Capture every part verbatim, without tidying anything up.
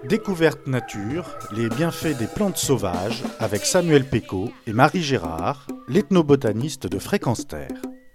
Découverte nature, les bienfaits des plantes sauvages avec Samuel Pécaud et Marie Gérard, l'ethnobotaniste de Fréquence Terre.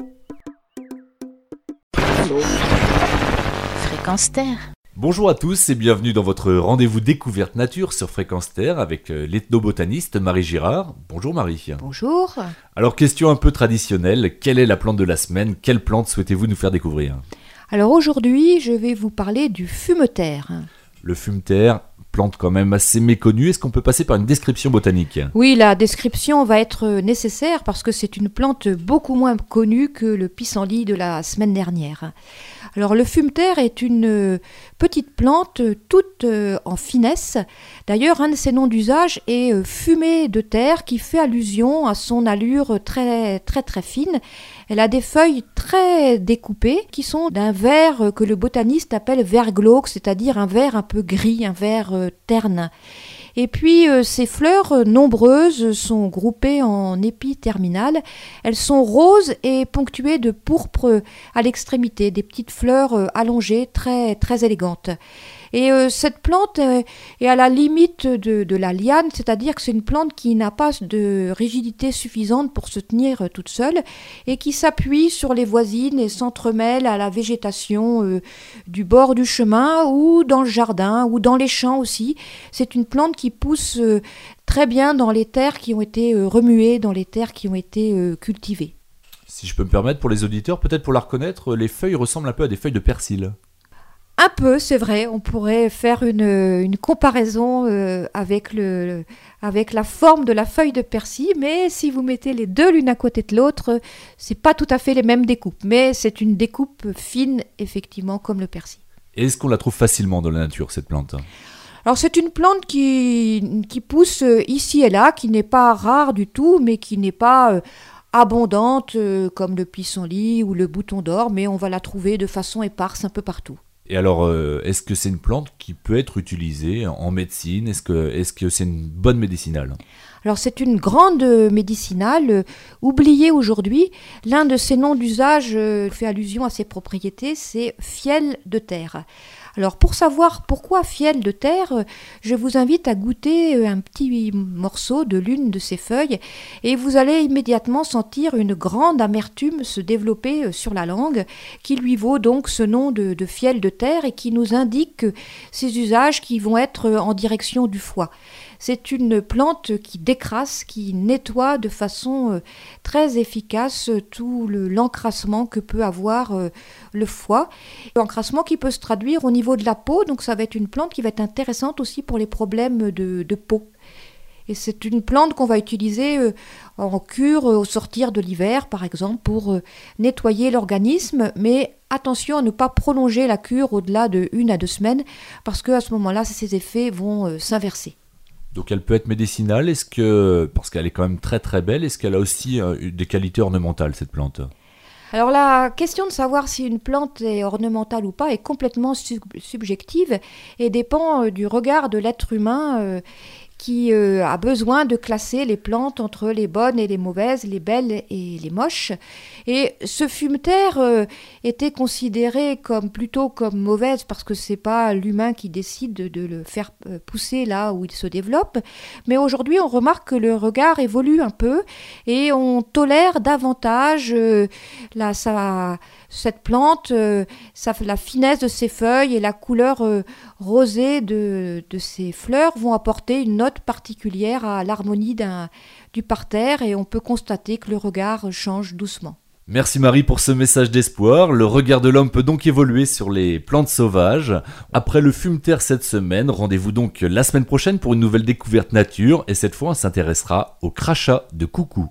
Fréquence Terre. Bonjour à tous et bienvenue dans votre rendez-vous Découverte nature sur Fréquence Terre avec l'ethnobotaniste Marie Gérard. Bonjour Marie. Bonjour. Alors question un peu traditionnelle, quelle est la plante de la semaine? Quelle plante souhaitez-vous nous faire découvrir? Alors aujourd'hui, je vais vous parler du fumeterre. Le fumeterre, plante quand même assez méconnue, est-ce qu'on peut passer par une description botanique? Oui, la description va être nécessaire parce que c'est une plante beaucoup moins connue que le pissenlit de la semaine dernière. Alors le fumeterre est une petite plante toute en finesse. D'ailleurs, un de ses noms d'usage est fumée de terre qui fait allusion à son allure très très très fine. Elle a des feuilles très découpées qui sont d'un vert que le botaniste appelle vert glauque, c'est-à-dire un vert un peu gris, un vert terne. Et puis euh, ces fleurs euh, nombreuses sont groupées en épis terminales. Elles sont roses et ponctuées de pourpre à l'extrémité, des petites fleurs euh, allongées très, très élégantes. Et euh, cette plante euh, est à la limite de, de la liane, c'est-à-dire que c'est une plante qui n'a pas de rigidité suffisante pour se tenir euh, toute seule et qui s'appuie sur les voisines et s'entremêle à la végétation euh, du bord du chemin ou dans le jardin ou dans les champs aussi. C'est une plante qui pousse euh, très bien dans les terres qui ont été euh, remuées, dans les terres qui ont été euh, cultivées. Si je peux me permettre, pour les auditeurs, peut-être pour la reconnaître, les feuilles ressemblent un peu à des feuilles de persil. Un peu, c'est vrai, on pourrait faire une, une comparaison euh, avec, le, avec la forme de la feuille de persil, mais si vous mettez les deux l'une à côté de l'autre, c'est pas tout à fait les mêmes découpes, mais c'est une découpe fine, effectivement, comme le persil. Et est-ce qu'on la trouve facilement dans la nature, cette plante ? Alors c'est une plante qui, qui pousse ici et là, qui n'est pas rare du tout, mais qui n'est pas euh, abondante euh, comme le pissenlit ou le bouton d'or, mais on va la trouver de façon éparse un peu partout. Et alors, euh, est-ce que c'est une plante qui peut être utilisée en médecine ? Est-ce que, est-ce que c'est une bonne médicinale ? Alors c'est une grande médicinale, euh, oubliée aujourd'hui. L'un de ses noms d'usage euh, fait allusion à ses propriétés, c'est fiel de terre. Alors pour savoir pourquoi fiel de terre, euh, je vous invite à goûter euh, un petit morceau de l'une de ses feuilles et vous allez immédiatement sentir une grande amertume se développer euh, sur la langue qui lui vaut donc ce nom de, de fiel de terre et qui nous indique euh, ses usages qui vont être euh, en direction du foie. C'est une plante qui décrasse, qui nettoie de façon euh, très efficace euh, tout le, l'encrassement que peut avoir euh, le foie. L'encrassement qui peut se traduire au niveau de la peau, donc ça va être une plante qui va être intéressante aussi pour les problèmes de, de peau. Et c'est une plante qu'on va utiliser euh, en cure euh, au sortir de l'hiver, par exemple, pour euh, nettoyer l'organisme, mais attention à ne pas prolonger la cure au-delà de une à deux semaines, parce qu'à ce moment-là, ces effets vont euh, s'inverser. Donc elle peut être médicinale, est-ce que, parce qu'elle est quand même très très belle, est-ce qu'elle a aussi euh, des qualités ornementales cette plante ? Alors la question de savoir si une plante est ornementale ou pas est complètement sub- subjective et dépend euh, du regard de l'être humain euh, qui euh, a besoin de classer les plantes entre les bonnes et les mauvaises, les belles et les moches. Et ce fumeterre euh, était considéré comme plutôt comme mauvaise parce que c'est pas l'humain qui décide de, de le faire euh, pousser là où il se développe. Mais aujourd'hui, on remarque que le regard évolue un peu et on tolère davantage euh, la, sa, cette plante, euh, sa, la finesse de ses feuilles et la couleur euh, rosée de, de ses fleurs vont apporter une note particulière à l'harmonie d'un, du parterre et on peut constater que le regard change doucement. Merci Marie pour ce message d'espoir. Le regard de l'homme peut donc évoluer sur les plantes sauvages. Après le fumeterre cette semaine, rendez-vous donc la semaine prochaine pour une nouvelle découverte nature et cette fois on s'intéressera au crachat de coucou.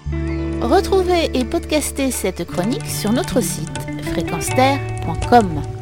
Retrouvez et podcastez cette chronique sur notre site fréquence terre point com.